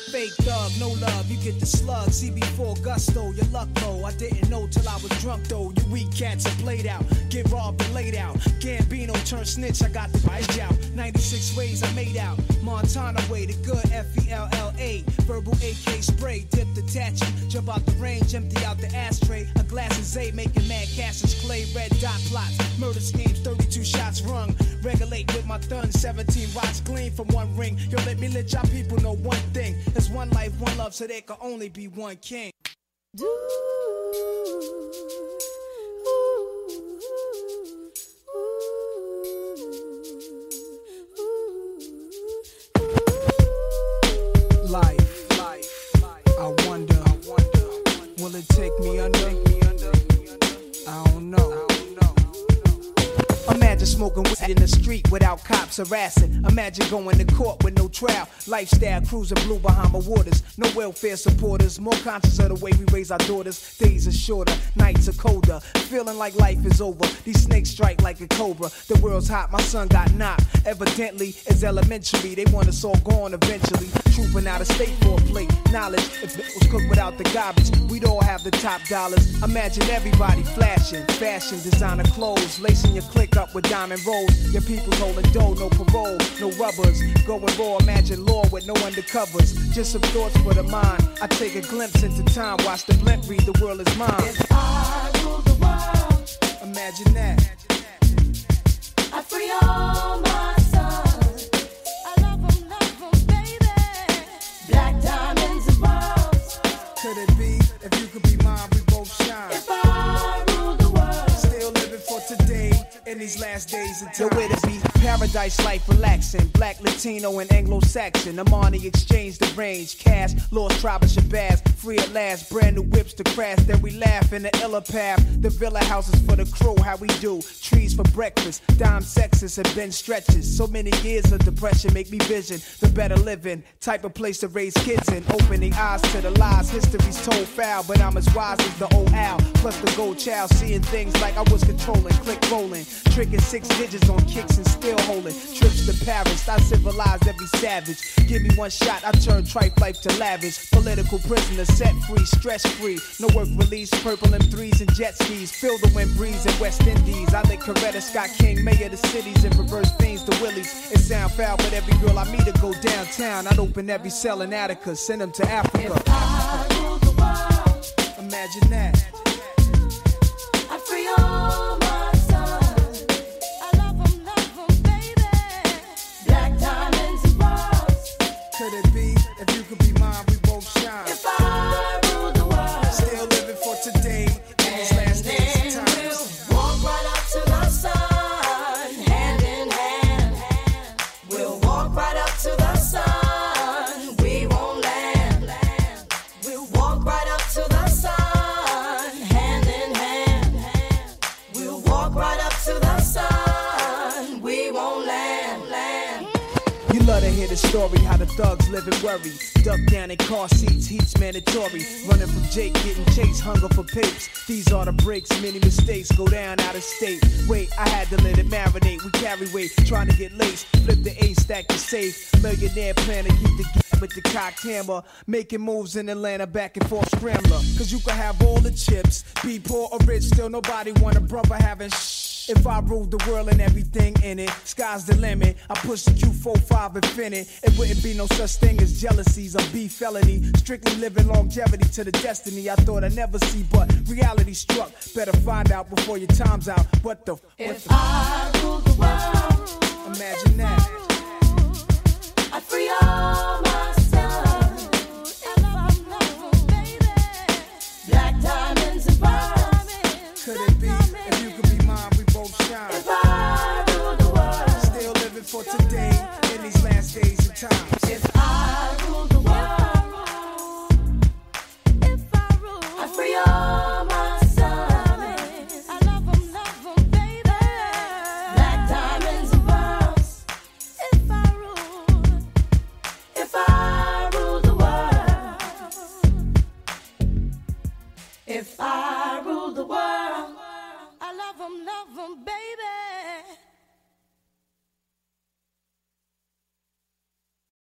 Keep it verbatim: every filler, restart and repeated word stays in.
fake thug, no love, you get the slug. C B four gusto, your luck low. I didn't know till I was drunk though. You weak cats are played out, get robbed and laid out. Gambino turn snitch, I got the right out. ninety-six ways I made out. Montana way, the good F E L L A. Verbal A K spray, dip detach you. Jump out the range, empty out the ashtray. A glass of Zay, making mad cashes, clay, red dot plots. Murder schemes, thirty-two shots rung. Regulate with my thun, seventeen rods gleam from one ring. Yo, let me let y'all people know one thing. There's one life, one love, so there can only be one king. Do Life, life, I wonder, I wonder, will it take me under? I don't know. Imagine smoking weed in the street without cops harassing. Imagine going to court with no trial. Lifestyle cruising blue Bahama waters. No welfare supporters. More conscious of the way we raise our daughters. Days are shorter, nights are colder. Feeling like life is over. These snakes strike like a cobra. The world's hot, my son got knocked. Evidently, it's elementary. They want us all gone eventually. Trooping out of state for a plate. Knowledge, if it was cooked without the garbage, we'd all have the top dollars. Imagine everybody flashing. Fashion, designer clothes. Lacing your click up with diamond rolls. Your people's holding dough, no parole, no rubbers. Going raw, imagine law with no undercovers. Just some thoughts for the mind. I take a glimpse into time, watch the blimp read, the world is mine. if I rule the world, Imagine that. I free all my sons. I love 'em, love 'em, baby. Black diamonds and pearls. Could it be, if you could be mine, we both shine. If I rule the world, Still living for today, in these last days of time. Yo, it'll be paradise life relaxing. Black, Latino, and Anglo-Saxon. Amani exchange the range. Cash, lost tribe of Shabazz. Free at last, brand new whips to crash. Then we laugh in the illa path. The villa houses for the crew, how we do. Trees for breakfast. Dime sexes have been stretches. So many years of depression make me vision the better living. Type of place to raise kids in. Opening eyes to the lies. History's told foul, but I'm as wise as the old owl. Plus the gold child, seeing things like I was controlling. Click rolling. Tricking six digits on kicks and still holding. Trips to Paris, I civilized every savage. Give me one shot, I turn tripe life to lavish. Political prisoner, set free, stress free. No work release, purple M threes and jet skis. Feel the wind breeze in West Indies. I lick Coretta Scott King, mayor of the cities, and reverse fiends to Willies. It sound foul, but every girl I meet to go downtown. I'd open every cell in Attica, send them to Africa. if I rule the world, Imagine that. I free all my sons. I love 'em, love 'em, baby. Black diamonds and pearls. Could it be, if you could be mine, we both shine. If I rule the world, Still living for today, in these last days of then time. we'll walk right up to the sun, hand in hand. We'll walk right up to the sun. We won't land. We'll walk right up to the sun, hand in hand. We'll walk right up to the sun. We won't land. land. You love to hear the story, how the thugs live in worry. Duck down in car seats, heat's mandatory. Running from Jake, getting chased, hunger for papes. These are the breaks, many mistakes go down out of state. Wait, I had to let it marinate. We carry weight, trying to get laced. Flip the A, stack the safe. Millionaire plan to keep the gear with the cock hammer. Making moves in Atlanta, back and forth scrambler. Cause you can have all the chips. Be poor or rich, still nobody want a brother having shh. If I ruled the world and everything in it, sky's the limit. I push the Q forty-five Infinite. It wouldn't be no such thing as jealousies or beef felony. Strictly living longevity to the destiny I thought I'd never see, but reality struck. Better find out before your time's out. What the? What If the? I rule the world, Imagine that.